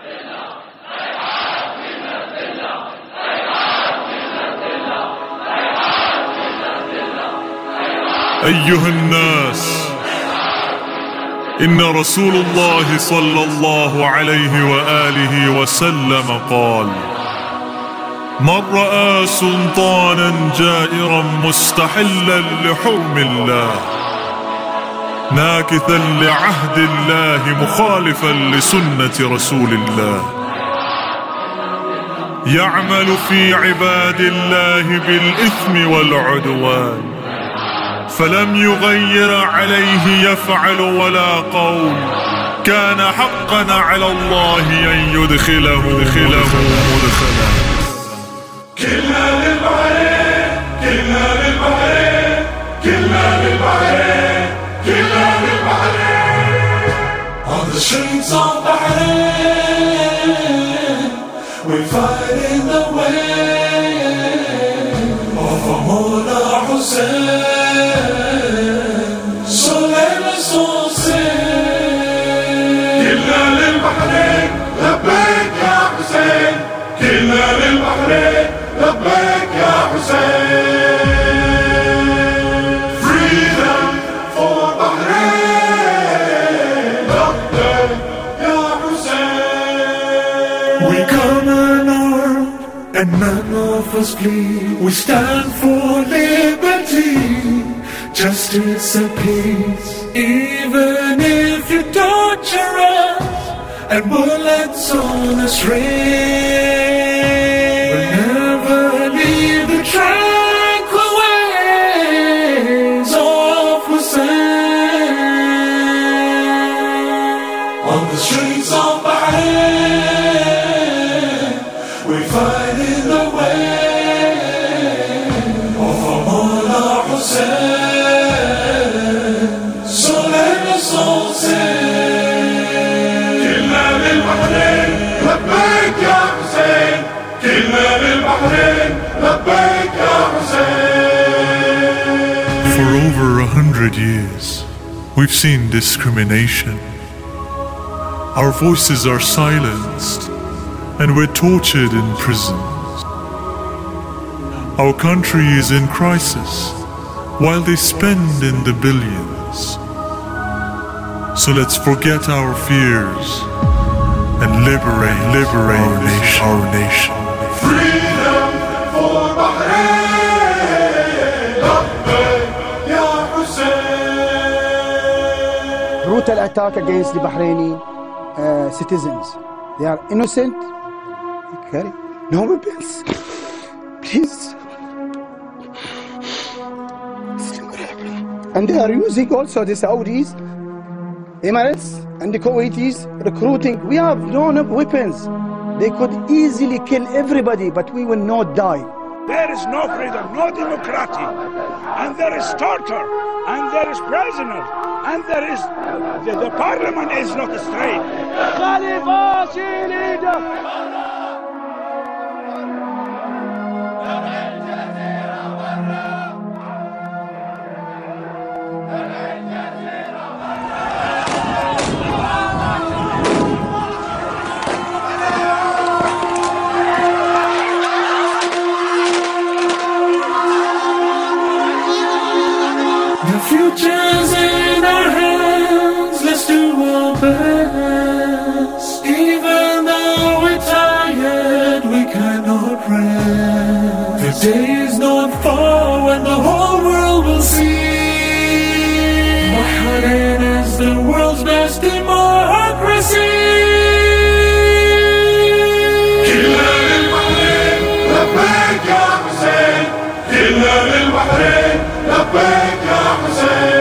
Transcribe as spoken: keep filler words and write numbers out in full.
أيها الناس، إن رسول الله صلى الله عليه وآله وسلم قال: من رأى سلطانا جائرا مستحلا لحرم الله ناكثا لعهد الله مخالفا لسنة رسول الله يعمل في عباد الله بالإثم والعدوان فلم يغير عليه يفعل ولا قول كان حقا على الله أن يدخله مدخله مدخلا. كلنا للبحرين كلنا للبحرين كلنا للبحرين كلنا للبحرين. On the streets of Bahrain we fight in the way of Mawla Hussein, so let us all sing. كلنا للبحرين لبيك يا حسين كلنا للبحرين لبيك يا حسين. Freedom for Bahrain لبيك يا حسين. We come unarmed and none of us bleed. We stand for liberty, justice and peace. Even if you torture us and bullets on us rain, we'll never leave the tranquil ways of Hussein. On the streets of Bahrain we fight in the way of Mawla Hussein, so let us all sing. كلنا للبحرين لبيك يا حسين كلنا للبحرين لبيك يا حسين. For over a hundred years, we've seen discrimination. Our voices are silenced, and we're tortured in prisons. Our country is in crisis, while they spend in the billions. So let's forget our fears and liberate, liberate our nation. Our nation. Freedom for Bahrain لبيك يا حسين. Brutal attack against the Bahraini uh, citizens. They are innocent. Okay. No weapons. Please. And they are using also the Saudis, Emirates, and the Kuwaitis recruiting. We have no weapons. They could easily kill everybody, but we will not die. There is no freedom, no democracy, and there is torture, and there is prisoner, and there is the, the parliament is not straight. Khalifa leader. The future's in our hands, let's do our best. Even though we're tired, we cannot rest. The day is not far when the whole world will see Bahrain is the world's best democracy. كلنا للبحرين لبيك يا حسين كلنا للبحرين لبيك يا حسين.